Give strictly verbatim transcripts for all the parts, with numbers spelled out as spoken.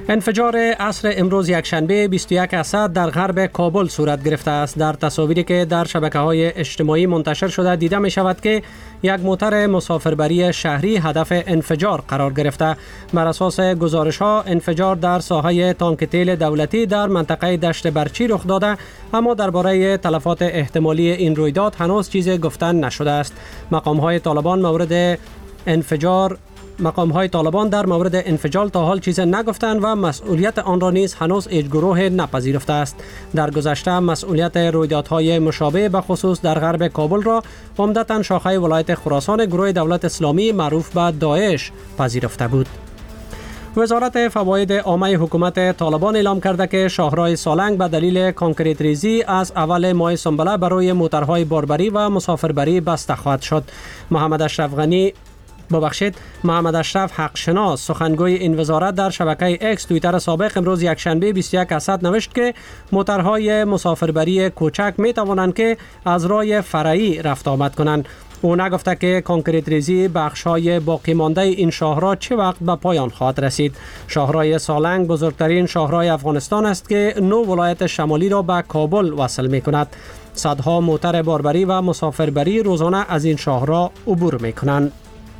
انفجار عصر امروز یکشنبه بیست و یک اسد در غرب کابل صورت گرفته است. در تصاویری که در شبکه‌های اجتماعی منتشر شده دیده می شود که یک موتر مسافربری شهری هدف انفجار قرار گرفته. بر اساس گزارش‌ها انفجار در ساحه تانک تیل دولتی در منطقه دشت برچی رخ داده، اما درباره تلفات احتمالی این رویداد هنوز چیزی گفتن نشده است. مقام‌های طالبان مورد انفجار مقام های طالبان در مورد انفجار تا حال چیز نگفتند و مسئولیت آن را نیز هنوز هیچ گروه نپذیرفته است. در گذشته مسئولیت رویدادهای مشابه به خصوص در غرب کابل را عمدتاً شاخه ولایت خراسان گروه دولت اسلامی معروف به داعش پذیرفته بود. وزارت فواید عامه حکومت طالبان اعلام کرده که شاهراه سالنگ به دلیل کانکریت ریزی از اول ماه سنبله برای موترهای باربری و مسافربری بسته خواهد شد. محمد اشرف غنی ببخشید محمد اشرف حقشناس سخنگوی این وزارت در شبکه اکس توییتر سابق امروز یکشنبه بیست و یک اسد نوشت که موترهای مسافربری کوچک می توانند که از راه فرعی رفت آمد کنند. او نگفته که کانکریت ریزی بخش‌های باقی مانده این شاهراه چه وقت به پایان خواهد رسید. شاهراه سالنگ بزرگترین شاهراه افغانستان است که نو ولایت شمالی را به کابل وصل می کند. صدها موتر باربری و مسافربری روزانه از این شاهراه عبور می کنند.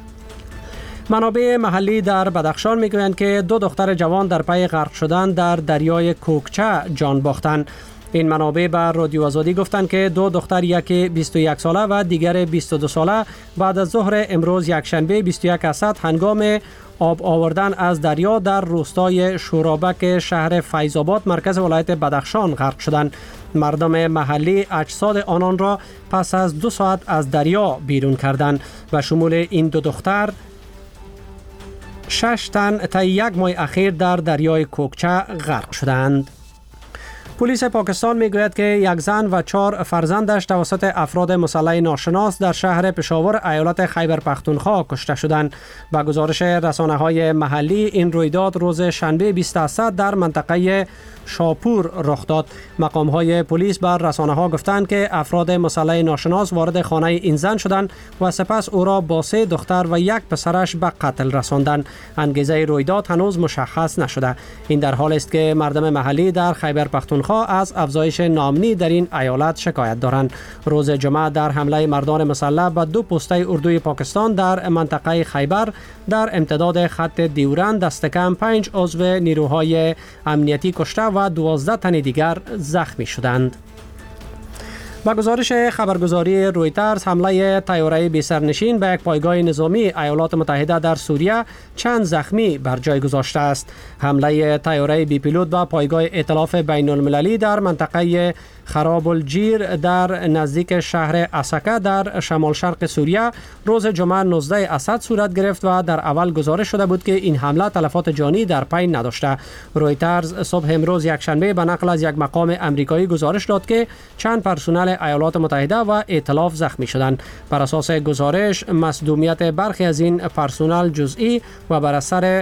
منابع محلی در بدخشان میگویند که دو دختر جوان در پی غرق شدن در دریای کوکچه جان باختند. این منابع به رادیو آزادی گفتند که دو دختر، یکی بیست و یک ساله و دیگر بیست و دو ساله، بعد از ظهر امروز یکشنبه بیست و یک اسد هنگام آب آوردن از دریا در روستای شورابک شهر فیض‌آباد مرکز ولایت بدخشان غرق شدند. مردم محلی اجساد آنان را پس از دو ساعت از دریا بیرون کردند و شمول این دو دختر شش تن تا یک ماه اخیر در دریای کوکچه غرق شدند. پلیس پاکستان میگوید که یک زن و چهار فرزندش توسط افراد مسلح ناشناس در شهر پشاور ایالت خیبر پختونخوا کشته شدند. با گزارش رسانه‌های محلی این رویداد روز شنبه بیست اسد در منطقه شاپور رخ داد. مقام‌های پلیس بر رسانه‌ها گفتند که افراد مسلح ناشناس وارد خانه این زن شدند و سپس او را با سه دختر و یک پسرش به قتل رساندند. انگیزه رویداد هنوز مشخص نشده. این در حالی است که مردم محلی در خیبر پختونخوا از افزایش ناامنی در این ایالت شکایت دارند. روز جمعه در حمله مردان مسلح به دو پسته اردوی پاکستان در منطقه خیبر در امتداد خط دیورند دست کم پنج عضو نیروهای امنیتی کشته و دوازده تن دیگر زخمی شدند. با گزارش خبرگزاری رویترز حمله طیاره بی سرنشین به یک پایگاه نظامی ایالات متحده در سوریه چند زخمی بر جای گذاشته است. حمله طیاره بی پیلوت به پایگاه ائتلاف بین المللی در منطقه خراب الجیر در نزدیک شهر عسکه در شمال شرق سوریه روز جمعه نوزده اسد صورت گرفت و در اول گزارش شده بود که این حمله تلفات جانی در پی نداشته. رویترز صبح امروز یکشنبه به نقل از یک مقام امریکایی گزارش داد که چند پرسنل ایالات متحده و ائتلاف زخمی شدند. بر اساس گزارش مصدومیت برخی از این پرسنل جزئی و بر اثر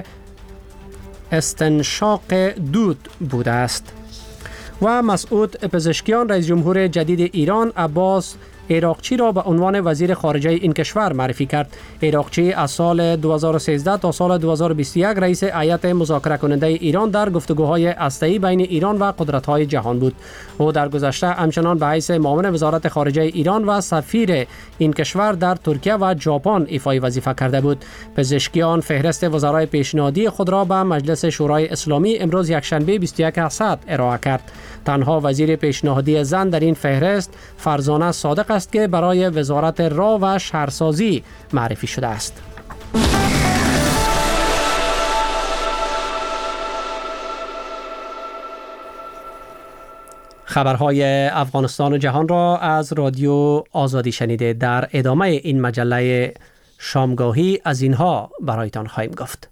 استنشاق دود بوده است. و مسعود پزشکیان رئیس جمهور جدید ایران عباس عراقچی را به عنوان وزیر خارجه این کشور معرفی کرد. عراقچی از سال دو هزار و سیزده تا سال دو هزار و بیست و یک رئیس هیئت مذاکره کننده ایران در گفتگوهای هسته‌ای بین ایران و قدرت‌های جهان بود. او در گذشته همچنان به حیث معاون وزارت خارجه ایران و سفیر این کشور در ترکیه و ژاپن ایفای وظیفه کرده بود. پزشکیان فهرست وزرای پیشنهادی خود را به مجلس شورای اسلامی امروز یکشنبه بیست و یک اسد ارائه کرد. تنها وزیر پیشنهادی زن در این فهرست فرزانه صادق است که برای وزارت راه و شهرسازی معرفی شده است. خبرهای افغانستان و جهان را از رادیو آزادی شنیده. در ادامه این مجله شامگاهی از اینها برایتان خواهیم گفت.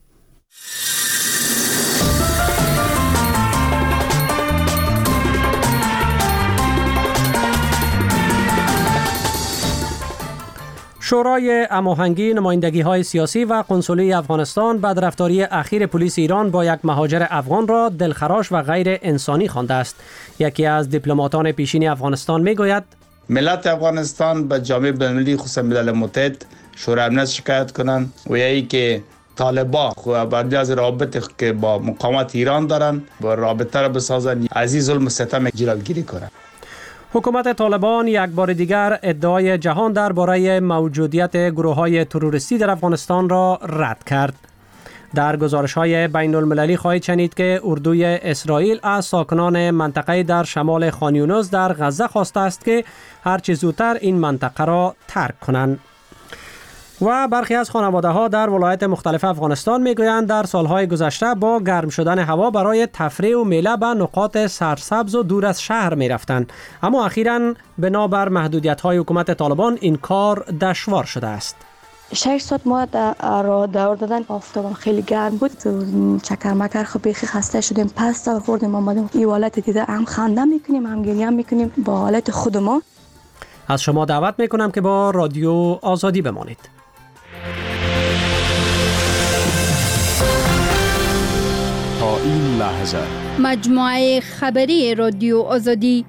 شورای هماهنگی نمایندگی‌های سیاسی و کنسولی افغانستان بدرفتاری اخیر پلیس ایران با یک مهاجر افغان را دلخراش و غیر انسانی خوانده است. یکی از دیپلماتان پیشین افغانستان میگوید ملت افغانستان به جامعه بین‌المللی خصوصا ملل متحد شورای امنیت شکایت کنند و یا ای که طالبان خو بعد از رابطه که با مقاومت ایران دارن با رابطه را بسازن، از این ظلم و ستم جلوگیری کنن. حکومت طالبان یک بار دیگر ادعای جهان درباره موجودیت گروه‌های تروریستی در افغانستان را رد کرد. در گزارش‌های بین المللی خواهید شنید که اردوی اسرائیل از ساکنان منطقه در شمال خان یونس در غزه خواسته است که هرچه زودتر این منطقه را ترک کنند. و برخی از خانواده‌ها در ولایت مختلف افغانستان میگویند در سالهای گذشته با گرم شدن هوا برای تفریح و میله به نقاط سرسبز و دور از شهر میرفتند، اما اخیراً بنابر محدودیت‌های حکومت طالبان این کار دشوار شده است. شش ساعت ما در راه دور دادن، آفتابم خیلی گرم بود، چکر مکر خب بیخی خسته شدیم، پس تا خوردیم آمدیم این حالت دیده هم خنده میکنیم هم گریه میکنیم با حالت خود ما. از شما دعوت میکنم که با رادیو آزادی بمانید. تا این لحظه مجموعه خبری رادیو آزادی.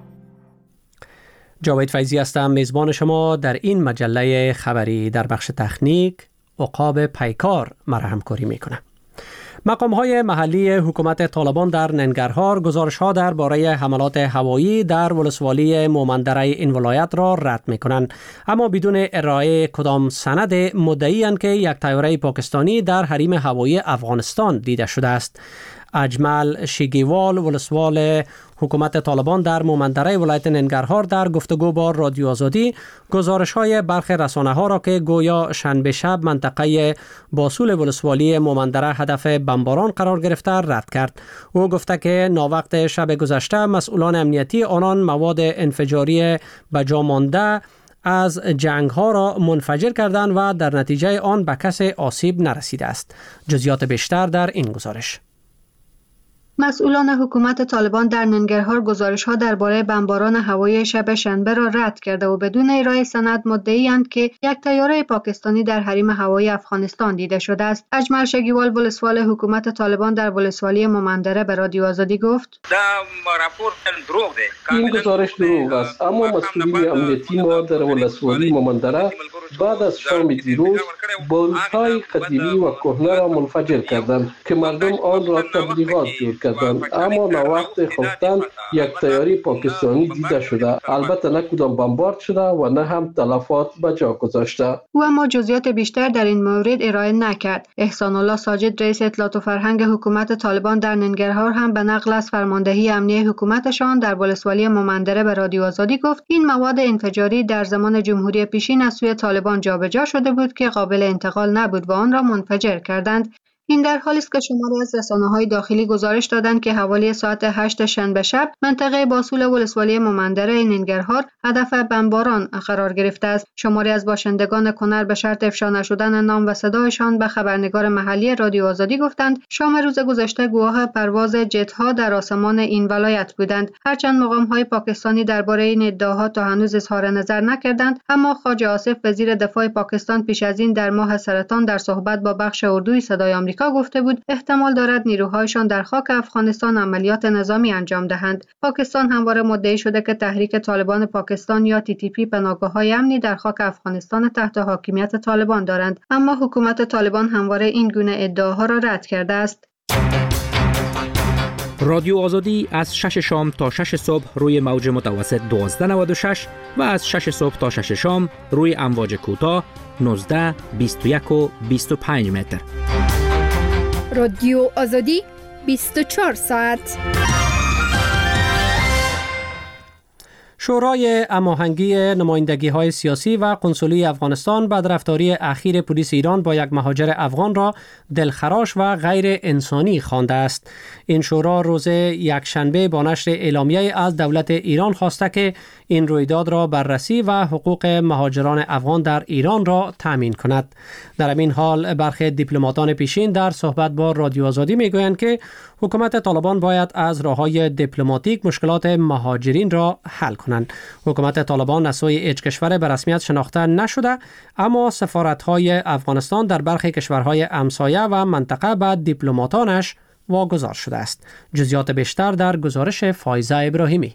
جاوید فیضی هستم، میزبان شما در این مجله خبری. در بخش تکنیک عقاب پیکار مرا همکاری میکنه. مقام‌های محلی حکومت طالبان در ننگرهار گزارش‌ها درباره حملات هوایی در ولسوالی مومندره این ولایت را رد می‌کنند، اما بدون ارائه کدام سند مدعی‌اند که یک طیاره پاکستانی در حریم هوایی افغانستان دیده شده است. اجمل شیگیوال ولسوال حکومت طالبان در مومندره ولایت ننگرهار در گفتگو با رادیو آزادی گزارش‌های برخی رسانه‌ها را که گویا شنبه شب منطقه باسول ولسوالی مومندره هدف بمباران قرار گرفته رد کرد. او گفته که ناوقت شب گذشته مسئولان امنیتی آنان مواد انفجاری به جا مانده از جنگ ها را منفجر کردند و در نتیجه آن به کسی آسیب نرسیده است. جزئیات بیشتر در این گزارش. مسئولان حکومت طالبان در ننگرهار گزارش‌ها درباره بمباران هوایی شب شنبه را رد کرده و بدون ارائه سند مدعی‌اند که یک طیاره پاکستانی در حریم هوایی افغانستان دیده شده است. اجمل شگیوال ولسوال حکومت طالبان در ولسوالی مومندره به رادیو آزادی گفت: این گزارش دروغ است، اما مسئولین امنیتی ما در ولسوالی مومندره بعد از شام دیروز بارودهای قدیمی و کهنه را منفجر کردند که مردم آن را تبلیغات جور کردند، اما ناوقت خفتن یک طیاره پاکستانی دیده شده. البته نه کدام بمبارد شده و نه هم تلفات به جا گذاشته. او اما جزئیات بیشتر در این مورد ارائه نکرد. احسان الله ساجد رئیس اطلاعات و فرهنگ حکومت طالبان در ننگرهار هم به نقل از فرماندهی امنیه حکومتشان در ولسوالی مومندره به رادیو آزادی گفت این مواد انفجاری در زمان جمهوری پیشین از سوی طالبان جابجا شده بود که قابل انتقال نبود و آن را منفجر کردند. این در حالی است که شماری از رسانه‌های داخلی گزارش دادند که حوالی ساعت هشت شنبه شب منطقه باسول ولسوالی مومندره ننگرهار هدف بمباران قرار گرفته است. شماری از باشندگان کنر به شرط افشا نشدن نام و صدایشان به خبرنگار محلی رادیو آزادی گفتند شام روز گذشته گواه پرواز جت‌ها در آسمان این ولایت بودند. هرچند مقام‌های پاکستانی درباره این ادعاها تا هنوز اظهار نظر نکردند، اما خواجه آصف وزیر دفاع پاکستان پیش از این در ماه سرطان در صحبت با بخش اردوی صدای آمریکا گفته بود احتمال دارد نیروهایشان در خاک افغانستان عملیات نظامی انجام دهند. پاکستان همواره مدعی شده که تحریک طالبان پاکستان یا تی تی پی پناهگاه‌های امنی در خاک افغانستان تحت حاکمیت طالبان دارند، اما حکومت طالبان همواره این گونه ادعاها را رد کرده است. رادیو آزادی از شش شام تا شش صبح روی موج متوسط دوازده نود و شش و از شش صبح تا شش شام روی امواج کوتاه نوزده، بیست و یک و بیست و پنج متر. رادیو آزادی بیست و چهار ساعت. شورای هماهنگی نمایندگی‌های سیاسی و قنسولی افغانستان بدرفتاری اخیر پلیس ایران با یک مهاجر افغان را دلخراش و غیر انسانی خوانده است. این شورا روز یکشنبه با نشر اعلامیه از دولت ایران خواسته که این رویداد را بررسی و حقوق مهاجران افغان در ایران را تامین کند. در این حال برخی دیپلماتان پیشین در صحبت با رادیو آزادی میگویند که حکومت طالبان باید از راه‌های دیپلماتیک مشکلات مهاجرین را حل کنند. حکومت طالبان از سوی هیچ کشور به رسمیت شناخته نشده، اما سفارت‌های افغانستان در برخی کشورهای همسایه و منطقه به دیپلماتانش واگذار شده است. جزئیات بیشتر در گزارش فایزه ابراهیمی.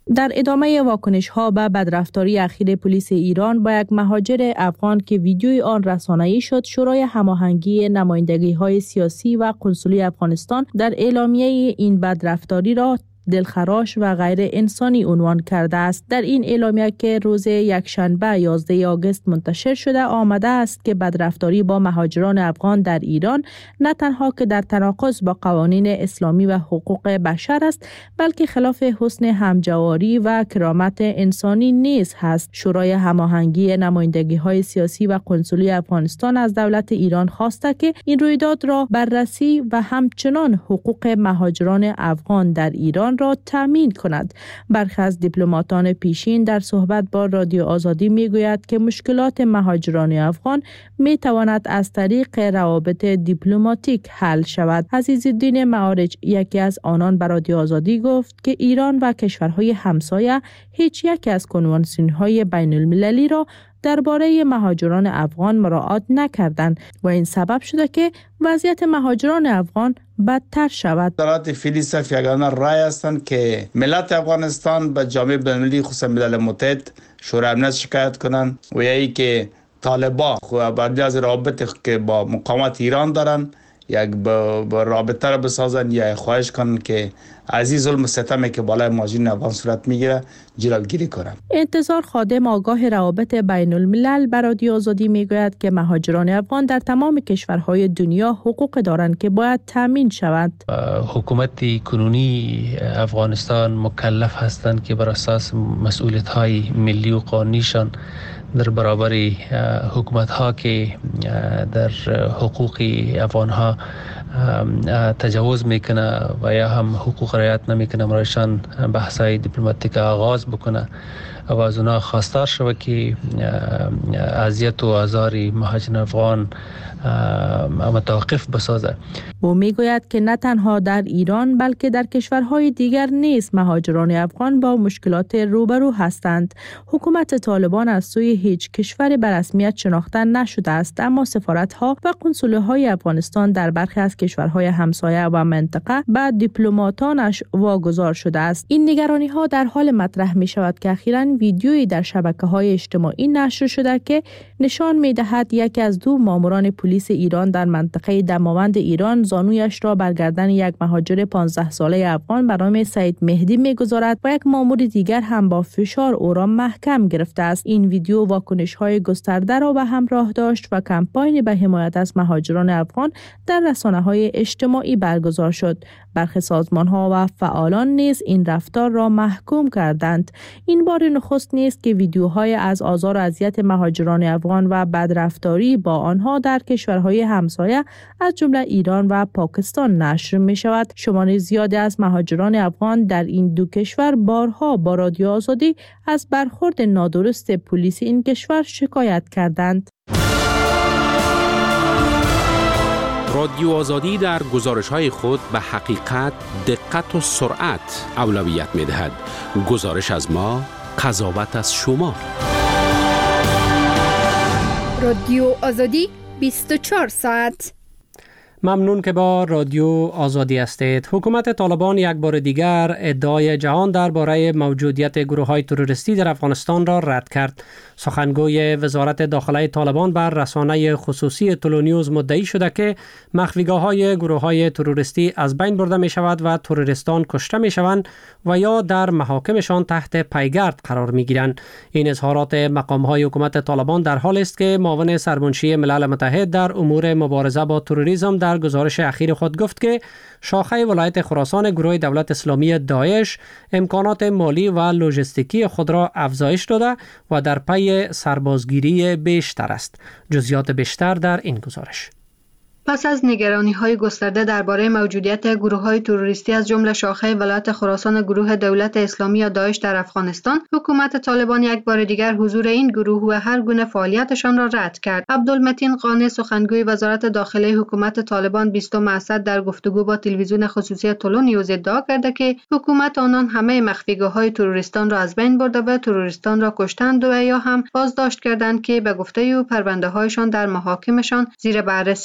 در ادامه واکنش ها به بدرفتاری اخیر پلیس ایران با یک مهاجر افغان که ویدیوی آن رسانه‌ای شد، شورای هماهنگی نمایندگی های سیاسی و کنسولی افغانستان در اعلامیه این بدرفتاری را دلخراش و غیر انسانی عنوان کرده است. در این اعلامیه که روز یکشنبه یازده آگوست منتشر شده آمده است که بدرفتاری با مهاجران افغان در ایران نه تنها که در تناقض با قوانین اسلامی و حقوق بشر است، بلکه خلاف حسن همجواری و کرامت انسانی نیز هست. شورای هماهنگی نمایندگی های سیاسی و کنسولی افغانستان از دولت ایران خواسته که این رویداد را بررسی و همچنان حقوق مهاجران افغان در ایران را تامین کند. برخی از دیپلماتان پیشین در صحبت با رادیو آزادی میگوید که مشکلات مهاجران افغان می تواند از طریق روابط دیپلماتیک حل شود. عزیزالدین معارج یکی از آنان به رادیو آزادی گفت که ایران و کشورهای همسایه هیچ یک از کنوانسیون‌های بین المللی را درباره مهاجران افغان مراعات نکردند و این سبب شده که وضعیت مهاجران افغان بدتر شود. دولت فعلی صرف یگانه رای هستند که ملت افغانستان به جامعه بین‌المللی خصوصا ملل متحد شورای امنیت شکایت کنند و یا ای که طالبان خو بر از رابطه که با مقاومت ایران دارن یک با رابطه را بسازن یا خواهش کنن که از این ظلم و ستمی که بالای مهاجرین افغان صورت میگیره جلوگیری کنند. انتظار خادم آگاه روابط بین الملل بر رادیو آزادی میگوید که مهاجران افغان در تمام کشورهای دنیا حقوق دارند که باید تامین شود. حکومت کنونی افغانستان مکلف هستند که بر اساس مسئولیت‌های ملی و قانونیشان در برابر حکومت ها که در حقوق افغان ها تجاوز میکنه و یا هم حقوق رعایت نمیکنه برایشان بحث‌های دیپلماتیک آغاز بکنه و از اونا خواستار شود که اذیت و آزار مهاجران افغان متوقف بسازه. او میگوید که نه تنها در ایران بلکه در کشورهای دیگر نیز مهاجران افغان با مشکلات روبرو هستند. حکومت طالبان از سوی هیچ کشور به رسمیت شناخته نشده است، اما سفارت‌ها و کنسول‌های افغانستان در برخی از کشورهای همسایه و منطقه به دیپلماتانش واگذار شده است. این نگرانی‌ها در حال مطرح می‌شود که اخیراً ویدیویی در شبکه‌های اجتماعی نشر شده که نشان می‌دهد یکی از دو ماموران پلیس ایران در منطقه دماوند ایران زانویش را بر گردن یک مهاجر پانزده ساله افغان به نام سعید مهدی می‌گذارد و یک مامور دیگر هم با فشار او را محکم گرفته است. این ویدیو واکنش‌های گسترده را به همراه داشت و کمپاین به حمایت از مهاجران افغان در رسانه‌های اجتماعی برگزار شد. برخی سازمان‌ها و فعالان نیز این رفتار را محکوم کردند. این بار نخست نیست که ویدیوهای از آزار و اذیت مهاجران افغان و بدرفتاری با آنها در کشورهای همسایه از جمله ایران و پاکستان نشر می شود. شمار زیادی از مهاجران افغان در این دو کشور بارها با رادیو آزادی از برخورد نادرست پلیس این کشور شکایت کردند. رادیو آزادی در گزارش‌های خود به حقیقت، دقت و سرعت اولویت می‌دهد. گزارش از ما، قضاوت از شما. رادیو آزادی بیست و چهار ساعت. ممنون که با رادیو آزادی هستید. حکومت طالبان یک بار دیگر ادعای جهان درباره موجودیت گروه‌های تروریستی در افغانستان را رد کرد. سخنگوی وزارت داخله طالبان بر رسانه خصوصی تلونیوز مدعی شده که مخفیگاه‌های گروه‌های تروریستی از بین برده می شود و تروریستان کشته می شوند و یا در محاکمشان تحت پیگرد قرار می گیرند. این اظهارات مقام‌های حکومت طالبان در حالی است که معاون سرمنشی ملل متحد در امور مبارزه با تروریسم در گزارش اخیر خود گفت که شاخه ولایت خراسان گروه دولت اسلامی داعش امکانات مالی و لوجستیکی خود را افزایش داده و در پی سربازگیری بیشتر است. جزئیات بیشتر در این گزارش. پس از نگرانی‌های گسترده درباره موجودیت گروه‌های تروریستی از جمله شاخه ولایت خراسان گروه دولت اسلامی یا داعش در افغانستان، حکومت طالبان یک بار دیگر حضور این گروه و هر گونه فعالیتشان را رد کرد. عبدالمتین قانی سخنگوی وزارت داخله حکومت طالبان بیستم اسد در گفتگو با تلویزیون خصوصی تلونیوز ادعا کرده که حکومت آنان همه مخفیگاه‌های تروریستان را از بین برده و تروریستان را کشتند و یا هم بازداشت کردند که به گفته او پرونده‌هایشان در محاکمشان زیر بررسی است.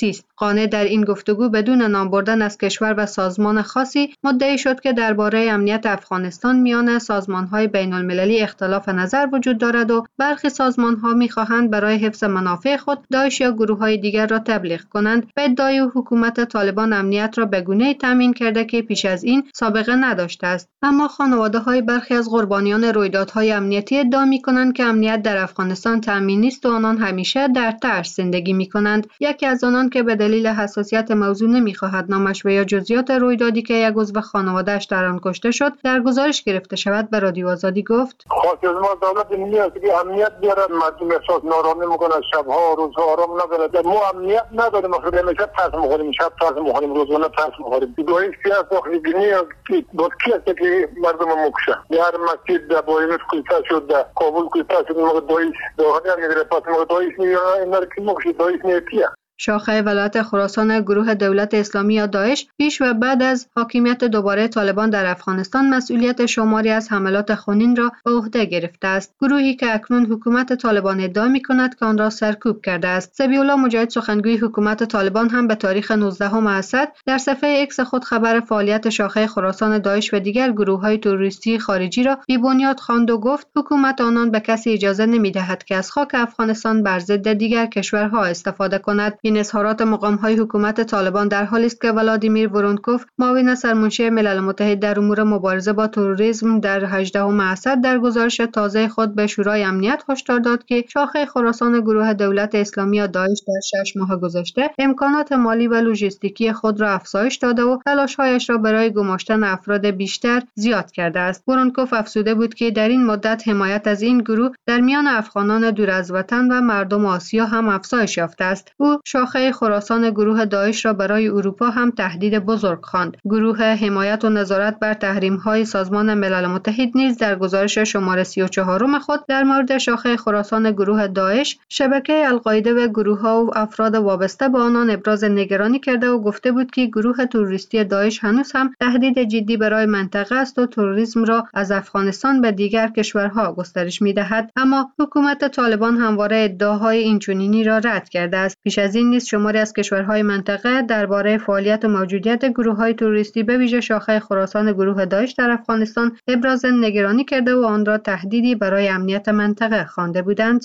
قانع در این گفتگو بدون نام بردن از کشور و سازمان خاصی مدعی شد که درباره امنیت افغانستان میان سازمان‌های بین‌المللی اختلاف نظر وجود دارد و برخی سازمان‌ها می‌خواهند برای حفظ منافع خود داعش یا گروه‌های دیگر را تبلیغ کنند. به ادعای حکومت طالبان امنیت را به گونه‌ای تامین کرده که پیش از این سابقه نداشته است. اما خانواده‌های برخی از قربانیان رویدادهای امنیتی ادعا می‌کنند که امنیت در افغانستان تامین نیست و آنان همیشه در ترس زندگی می‌کنند. یکی از آنان که به دلیل حساسیت موضوع نمی‌خواهد نامش و یا جزئیات رویدادی که یک عضو خانواده‌اش در آن کشته شد در گزارش گرفته شود به رادیو آزادی گفت: خواست از ما دولت نیاز که امنیت بیاره، مردم احساس نارامی میکنه، شب‌ها روزها آرام نداره. ما امنیت نداریم، خود همیشه ترس می‌خوریم، شب ترس می‌خوریم، روزانه ترس می‌خوریم. دویش سیاست آخرینی که داد کیست که مردم مکشه. هر مسجد در بایمت کلتا شد، در کابل کلتا شد، مگه دویش دوهانی میگیره، پس مگه دویش میگیره، این در کی مکشه، دویش نیتیه. شاخه ولایت خراسان گروه دولت اسلامی یا داعش پیش و بعد از حاکمیت دوباره طالبان در افغانستان مسئولیت شماری از حملات خونین را به عهده گرفته است. گروهی که اکنون حکومت طالبان ادعا می‌کند که آن را سرکوب کرده است. ذبیح‌الله مجاهد سخنگوی حکومت طالبان هم به تاریخ نوزدهم اسد در صفحه ایکس خود خبر فعالیت شاخه خراسان داعش و دیگر گروه‌های تروریستی خارجی را بی‌بنیاد خواند و گفت حکومت آنان به کسی اجازه نمی‌دهد که از خاک افغانستان بر ضد دیگر کشورها استفاده کند. این اظهارات مقام‌های حکومت طالبان در حالی است که ولادیمیر ورونکوف معاون سرمنشی ملل متحد در امور مبارزه با تروریسم در هجدهم اسد در گزارش تازه خود به شورای امنیت هشدار داد که شاخه خراسان گروه دولت اسلامی یا داعش در شش ماه گذشته امکانات مالی و لوجستیکی خود را افزایش داده و تلاش‌هایش را برای گماشتن افراد بیشتر زیاد کرده است. ورونکوف افزوده بود که در این مدت حمایت از این گروه در میان افغانان دور از وطن و مردم آسیا هم افزایش یافته است. او شاخه خراسان گروه داعش را برای اروپا هم تهدید بزرگ خواند. گروه حمایت و نظارت بر تحریم‌های سازمان ملل متحد نیز در گزارش شماره سی و چهار خود در مورد شاخه خراسان گروه داعش، شبکه القاعده و گروه‌ها و افراد وابسته به آنان ابراز نگرانی کرده و گفته بود که گروه تروریستی داعش هنوز هم تهدید جدی برای منطقه است و تروریسم را از افغانستان به دیگر کشورها گسترش می‌دهد. اما حکومت طالبان همواره ادعاهای اینچنینی را رد کرده است. پیش از این نیز شماری از کشورهای منطقه درباره فعالیت و موجودیت گروه‌های تروریستی به ویژه شاخه خراسان گروه داعش در افغانستان ابراز نگرانی کرده و آن را تهدیدی برای امنیت منطقه خوانده بودند.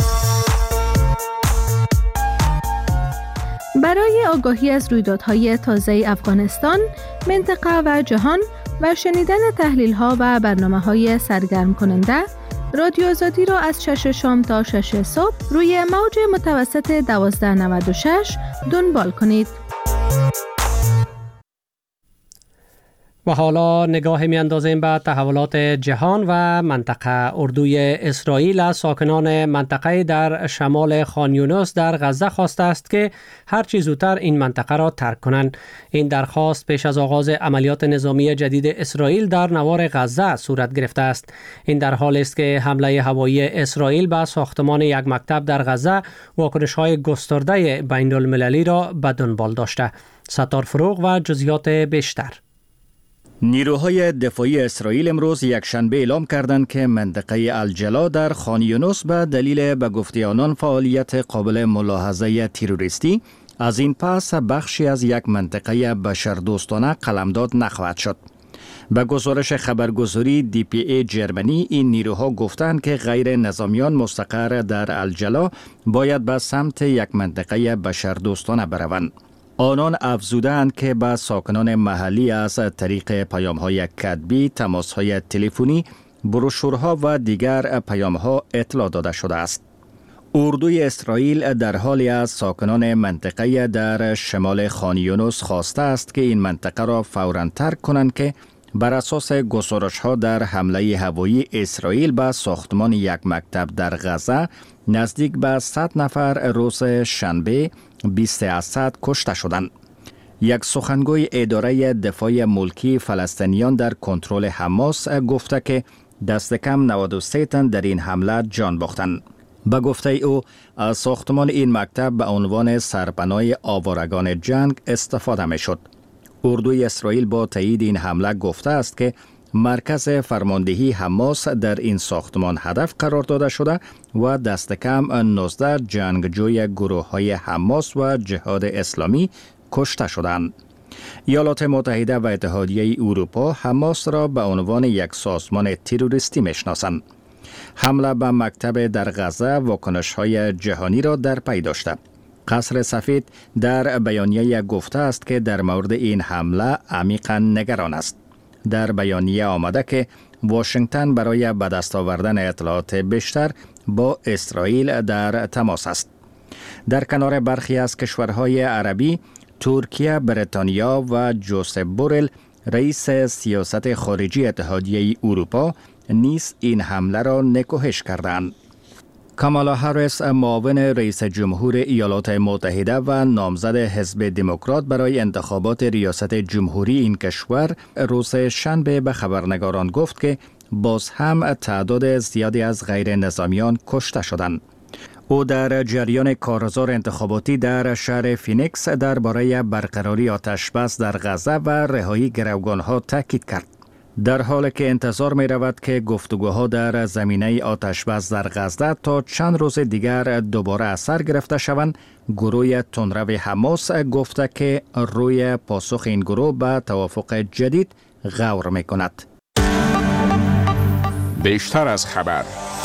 برای آگاهی از رویدادهای تازه افغانستان، منطقه و جهان و شنیدن تحلیل‌ها و برنامه‌های سرگرم کننده، رادیو آزادی را از شش شام تا شش صبح روی موج متوسط دوازده نود و شش دنبال کنید. و حالا نگاه می اندازیم به تحولات جهان و منطقه. اردوی اسرائیل از ساکنان منطقه در شمال خان یونس در غزه خواسته است که هر چه زودتر این منطقه را ترک کنند. این درخواست پیش از آغاز عملیات نظامی جدید اسرائیل در نوار غزه صورت گرفته است. این در حالی است که حمله هوایی اسرائیل به ساختمان یک مکتب در غزه واکنش‌های گسترده بین المللی را به دنبال داشته. ستار فروغ و جزئیات بیشتر. نیروهای دفاعی اسرائیل امروز یکشنبه اعلام کردند که منطقه الجلا در خان یونس به دلیل به گفته آنان فعالیت قابل ملاحظه تروریستی از این پس بخشی از یک منطقه بشردوستانه قلمداد نخواهد شد. به گزارش خبرگزاری دی پی ای جرمنی، این نیروها گفتند که غیر نظامیان مستقر در الجلا باید به سمت یک منطقه بشردوستانه بروند. آنان افزودند که به ساکنان محلی از طریق پیام‌های کتبی، تماس‌های تلفنی، بروشورها و دیگر پیام‌ها اطلاع داده شده است. اردوی اسرائیل در حالی از ساکنان منطقه در شمال خان یونس خواسته است که این منطقه را فوراً ترک کنند که بر اساس گزارش‌ها در حمله هوایی اسرائیل به ساختمان یک مکتب در غزه نزدیک به صد نفر روز شنبه بیست اسد کشته شدند. یک سخنگوی اداره دفاع ملکی فلسطینیان در کنترل حماس گفته که دست کم نود و سه تن در این حمله جان باختند. به گفته او، از ساختمان این مکتب به عنوان سرپناه آوارگان جنگ استفاده می شد. اردوی اسرائیل با تایید این حمله گفته است که مرکز فرماندهی حماس در این ساختمان هدف قرار داده شده و دست کم نوزده جنگجوی گروه های حماس و جهاد اسلامی کشته شدند. ایالات متحده و اتحادیه اروپا حماس را به عنوان یک سازمان تروریستی میشناسند. حمله به مکتب در غزه واکنش‌های جهانی را در پی داشته. قصر سفید در بیانیه گفته است که در مورد این حمله عمیقاً نگران است. در بیانیه آمده که واشنگتن برای به دست آوردن اطلاعات بیشتر با اسرائیل در تماس است. در کنار برخی از کشورهای عربی، ترکیه، بریتانیا و جوزف بورل رئیس سیاست خارجی اتحادیه اروپا نیز این حمله را نکوهش کردند. کامالا هریس معاون رئیس جمهور ایالات متحده و نامزد حزب دموکرات برای انتخابات ریاست جمهوری این کشور روز شنبه به خبرنگاران گفت که باز هم تعداد زیادی از غیر نظامیان کشته شدند. او در جریان کارزار انتخاباتی در شهر فینیکس درباره برقراری آتشبس در غزه و رهایی گروگانها تاکید کرد. در حالی که انتظار می رود که گفتگوها در زمینه آتشبس در غزه تا چند روز دیگر دوباره اثر گرفته شوند، گروه تندرو حماس گفته که روی پاسخ این گروه به توافق جدید غور می کند. بیشتر از خبر.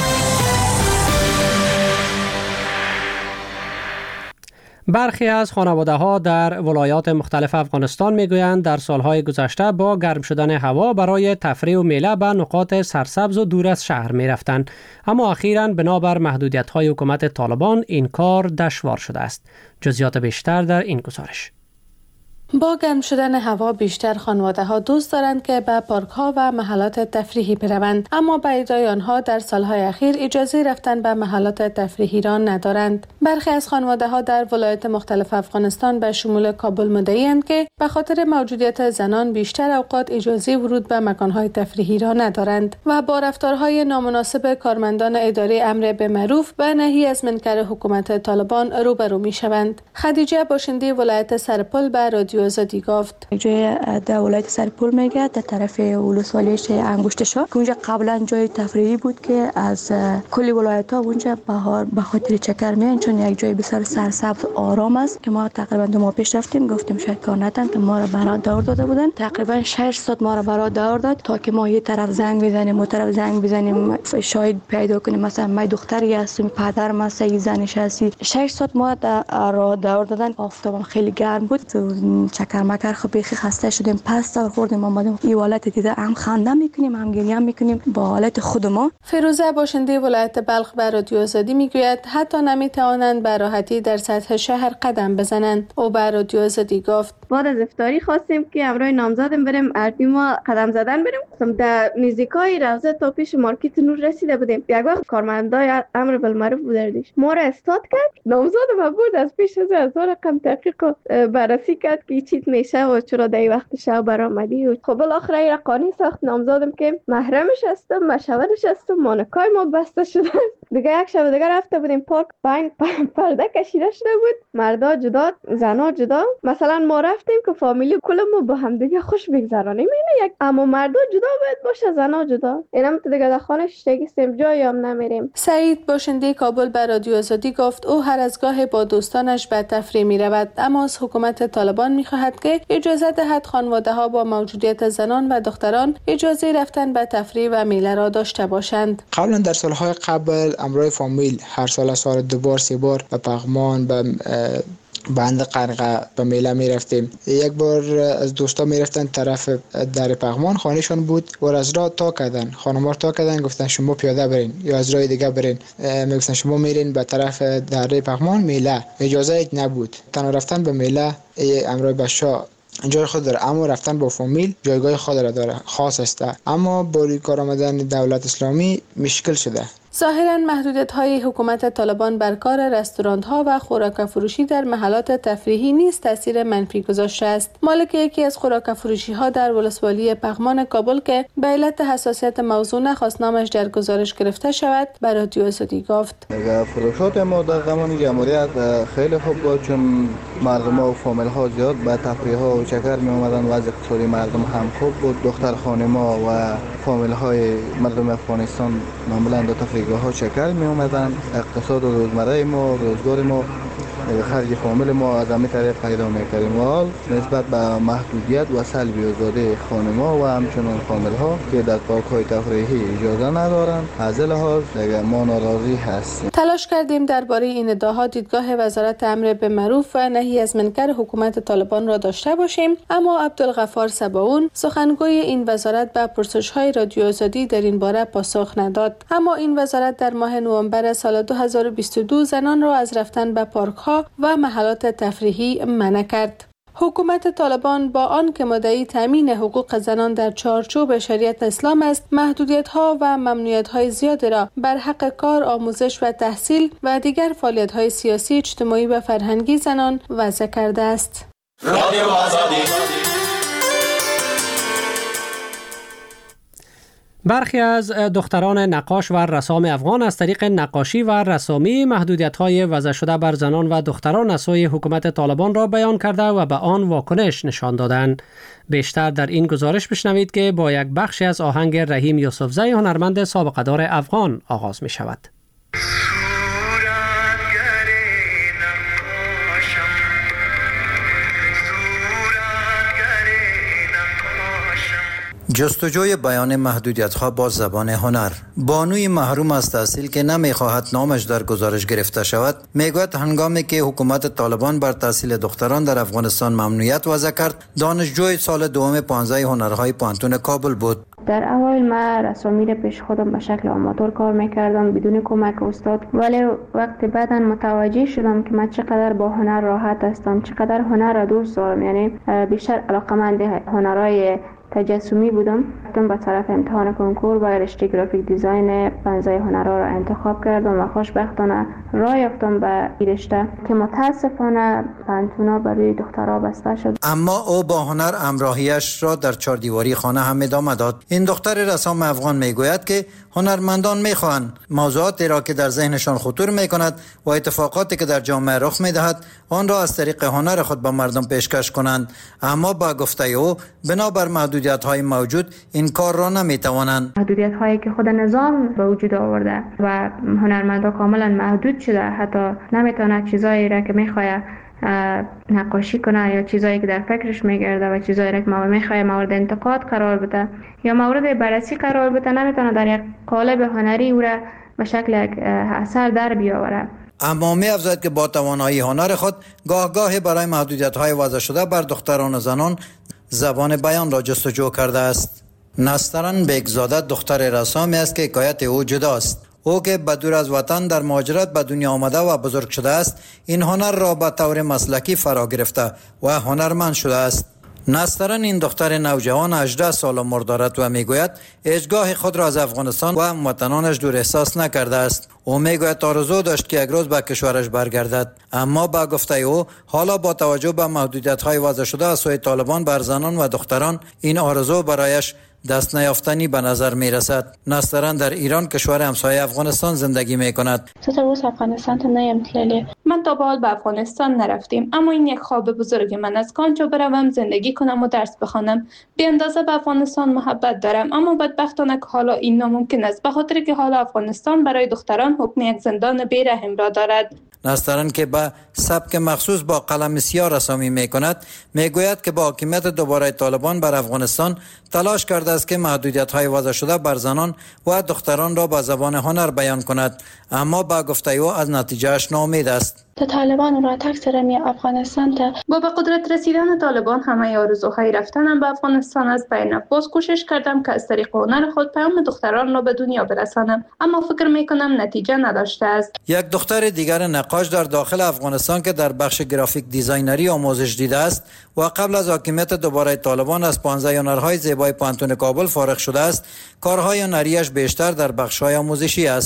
برخی از خانواده ها در ولایات مختلف افغانستان میگویند در سالهای گذشته با گرم شدن هوا برای تفریح و میله به نقاط سرسبز و دور از شهر می رفتند، اما اخیراً بنابر محدودیت های حکومت طالبان این کار دشوار شده است. جزئیات بیشتر در این گزارش. با گرم شدن هوا بیشتر خانواده ها دوست دارند که به پارک ها و محلات تفریحی بروند، اما به ادعای آنها در سالهای اخیر اجازه رفتن به محلات تفریحی را ندارند. برخی از خانواده ها در ولایات مختلف افغانستان به شمول کابل مدعی‌اند که به خاطر موجودیت زنان بیشتر اوقات اجازه ورود به مکانهای تفریحی را ندارند و با رفتارهای نامناسب کارمندان اداره امر به معروف و نهی از منکر حکومت طالبان روبرو می‌شوند. خدیجه باشنده ولایت سرپل به رادیو آزادی گفت جای در ولایت سرپل میگه در طرف ولسوالیش انگشتشا که اونجا قبلا جای تفریحی بود که از کلی ولایت ها اونجا بهار به خاطر چکر میان، چون یک جای بسیار سرسبز آرام است که ما تقریبا دو ماه پیش رفتیم، گفتیم شاید کار ندن که ما را برا دور داده بودن. تقریبا شش ساعت ما را برا دور داد تا که ما یه طرف زنگ بزنیم و طرف زنگ بزنیم شاید پیدا کنیم مثلا من دختری هستم، پدرم است، یه زنش هستی. شش ساعت ما را دور دادن. آفتاب خیلی گرم بود، چکر مکر خب بخی خسته شدیم، پس دور خوردیم، اومدیم این حالت دیده هم خنده میکنیم هم گریه میکنیم با حالت خود ما. فیروزه باشنده ولایت بلخ به رادیو آزادی میگوید حتی نمیتوانند به راحتی در سطح شهر قدم بزنند. او به رادیو آزادی گفت بعد از افطاری خواستیم که امروز نامزدیم بریم ارتی ما قدم زدن بریم، در نزدیکای روضه تا پیش مارکت نور رسیده بودیم. یک وقت کارمندای امر بالمعروف بودردش ما را استاد کرد، نامزد ما بود از پیش از هزار رقم تحقیق بررسی کرد که چیت میشه و چرا در وقت شب برآمدی. و خب بالاخره این قانون ساخت نامزدم که محرمش هستم، مشاورش هستم، مانکای ما بسته شده. دیگه یک شب دیگه رفته بودیم پارک، پنج پرده کشیده شده بود، مردا جدا زنا جدا. مثلا ما رفتیم که فامیلی کلمون با هم دیگه خوش بگذرانیم، اینه یک، اما مردا جدا باید باشه، زنا جدا. اینم تو دیگه در خانه شگیستیم، جایی هم نمیریم. سعید باشنده کابل به رادیو آزادی گفت او هر از گاه با دوستانش به تفریح می رود، اما از حکومت طالبان می خواهد که اجازه دهد خانواده ها با موجودیت زنان و دختران اجازه رفتن به تفریح و میله را داشته باشند. قبلا در سالهای قبل امروی فامیل هر سال سال دو بار سه بار به پغمان به بند قرقه به میله می رفتیم. یک بار از دوستا می رفتن طرف در پغمان، خانهشان بود و از راه تا کردن، خانم‌ها تا کردن، گفتن شما پیاده برین یا از راه دیگه برین. می گفتن شما میرین به طرف دره پغمان میله، اجازه نبود. تنها رفتن به میله امروی بشا جای خود داره، اما رفتن با فامیل جایگاه خود داره، خاص است. اما با روی کار آمدن دولت اسلامی مشکل شده. ظاهراً محدودیت‌های حکومت طالبان بر کار رستوران‌ها و خوراک فروشی در محلات تفریحی نیز تاثیر منفی گذاشته است. مالک یکی از خوراک فروشی‌ها در ولسوالی پغمان کابل که به علت حساسیت موضوع نخواست نامش در گزارش گرفته شود، به رادیو آزادی گفت: فروشات ما در زمان جمهوریت خیلی خوب بود، چون مردم و فامیل ها زیاد به تفریح ها و چکر می اومدن، وضع اقتصادی مردم هم خوب بود. دختر خانما و فامیل های مردم افغانستان معمولا در تفریحگاه ها چکر می اومدن. اقتصاد و روزمره ما، روزگار ما، خرج فامیل ما از همین طریق پیدا می‌کردیم. حال نسبت به محدودیت و سلبی آزادی خانم‌ها و همچنین فامیل‌ها که در پارک‌های تفریحی اجازه ندارند، از لحاظ دیگه ما ناراضی هستیم. تلاش کردیم درباره این ادعاها دیدگاه وزارت امر بالمعروف و نهی از منکر حکومت طالبان را داشته باشیم، اما عبدالغفار سباون سخنگوی این وزارت به پرسش‌های رادیو آزادی در این باره پاسخ نداد. اما این وزارت در ماه نوامبر سال دو هزار و بیست و دو زنان را از رفتن به پارک‌ها و محلات تفریحی منع کرد. حکومت طالبان با آن که مدعی تامین حقوق زنان در چارچوب شریعت اسلام است، محدودیت‌ها و ممنوعیت‌های زیادی را بر حق کار، آموزش و تحصیل و دیگر فعالیت‌های سیاسی، اجتماعی و فرهنگی زنان وضع کرده است. رادیو آزادی. برخی از دختران نقاش و رسام افغان از طریق نقاشی و رسامی محدودیت‌های وضع شده بر زنان و دختران از سوی حکومت طالبان را بیان کرده و به آن واکنش نشان دادند. بیشتر در این گزارش بشنوید که با یک بخشی از آهنگ رحیم یوسفزی هنرمند سابقه دار افغان آغاز می شود. جستجوی بیان محدودیت‌ها با زبان هنر. بانوی محروم از تحصیل که نمی‌خواهد نامش در گزارش گرفته شود، میگوید هنگامی که حکومت طالبان بر تحصیل دختران در افغانستان ممنوعیت وضع کرد، دانشجوی سال دوم پانزده هنرهای پانتون کابل بود. در اوایل من رسامی را پیش خودم به شکل آماتور کار میکردم بدون کمک استاد، ولی وقتی بعداً متوجه شدم که من چقدر با هنر راحت هستم، چقدر هنر را دوست دارم، یعنی بیشتر علاقه‌مند هنرهای تجسمی بودم، رفتم به طرف امتحان کنکور و رشته گرافیک دیزاین پانزده هنرها را انتخاب کردم و خوشبختانه راه یافتم به این رشته که متاسفانه پانتونا برای دخترها بسته شد. اما او با هنر همراهیش را در چهار دیواری خانه هم ادامه داد. این دختر رسام افغان میگوید که هنرمندان میخواهند موضوعاتی را که در ذهنشان خطور میکند و اتفاقاتی که در جامعه رخ میدهد آن را از طریق هنر خود به مردم پیشکش کنند، اما با گفته او بنابر محدودیت‌های موجود این کار را نمیتوانند. محدودیت‌هایی که خود نظام به وجود آورده و هنرمندان کاملا محدود شده، حتی نمیتونه چیزایی را که میخواد نقاشی کنه یا چیزایی که در فکرش میگرده و چیزایی را که ما میخواد مورد انتقاد قرار بده یا مورد بررسی قرار بده، نمیتونه در یک قالب هنری او را به شکل اثر در بیاوره. اما می افزاید که با توانایی هنر خود گاه گاهی برای محدودیت‌های وضع شده بر دختران و زنان زبان بیان را جستجو کرده است. نسترن بیگزاده دختر رسامی است که حکایت او جداست. او که بدور از وطن در مهاجرت به دنیا آمده و بزرگ شده است، این هنر را به طور مسلکی فرا گرفته و هنرمند شده است. نسترن این دختر نوجوان هجده سال عمر دارد و میگوید هیچگاه خود را از افغانستان و هموطنانش دور احساس نکرده است. او میگوید آرزو داشت که یک روز به کشورش برگردد، اما با گفته او حالا با توجه به محدودیت‌های وضع شده از سوی طالبان بر زنان و دختران این آرزو برایش دست نیافتنی به نظر می رسد. نسترن در ایران کشور همسایه افغانستان زندگی می کند. افغانستان تا نیم تلیلی. من تا به حال به افغانستان نرفتیم، اما این یک خواب بزرگ من است که آنجا بروم زندگی کنم و درس بخوانم. به اندازه به افغانستان محبت دارم، اما بدبختانه که حالا این ناممکن است، به خاطر که حالا افغانستان برای دختران حکم یک زندان بی‌رحم را دارد. نسترن که به سبک مخصوص با قلم سیاه رسامی می کند، می گوید که با حاکمیت دوباره طالبان بر افغانستان تلاش کرده است که محدودیت‌های وضع شده بر زنان و دختران را با زبان هنر بیان کند، اما با گفته او از نتیجهش ناامید است. تا طالبان را تکثر می افغانستان تا با به قدرت رسیدن طالبان همه آرزوهای رفتنم به افغانستان از بین باز کوشش کردم که از طریق هنر خود پیام دختران را به دنیا برسانم، اما فکر می کنم نتیجه نداشته است. یک دختر دیگر نقاش در داخل افغانستان که در بخش گرافیک دیزاینری آموزش دیده است و قبل از حاکمیت دوباره طالبان از پانزده هنرهای زیبای پانتون کابل فارغ شده است، کارهای هنریش بیشتر در بخش‌های آموزشی است.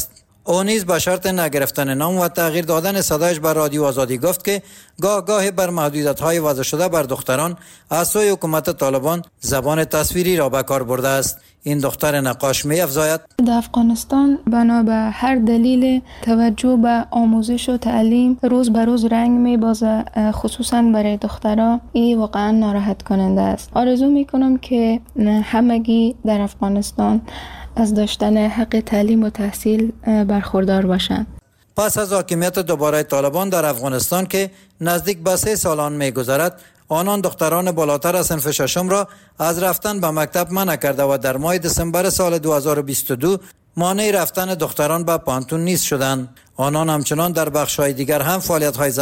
او نیز به شرط نگرفتن نام و تغییر دادن صدایش بر رادیو آزادی گفت که گاه گاه بر محدودیت‌های وضع شده بر دختران از سوی حکومت طالبان زبان تصویری را به کار برده است. این دختر نقاش می افزاید در افغانستان بنا به هر دلیل توجه به آموزش و تعلیم روز به روز رنگ می بازه، خصوصا برای دخترها. این واقعا ناراحت کننده است. آرزو می کنم که همگی در افغانستان از داشتن حق تعلیم و تحصیل برخوردار باشند. پس از حاکمیت دوباره طالبان در افغانستان که نزدیک به سه سالان می گذرد، آنان دختران بالاتر از صنف ششم را از رفتن به مکتب منع کرده و در ماه دسامبر سال دو هزار و بیست و دو مانع رفتن دختران به پانتون نیز شدند. آنان همچنان در بخش‌های دیگر هم فعالیت‌های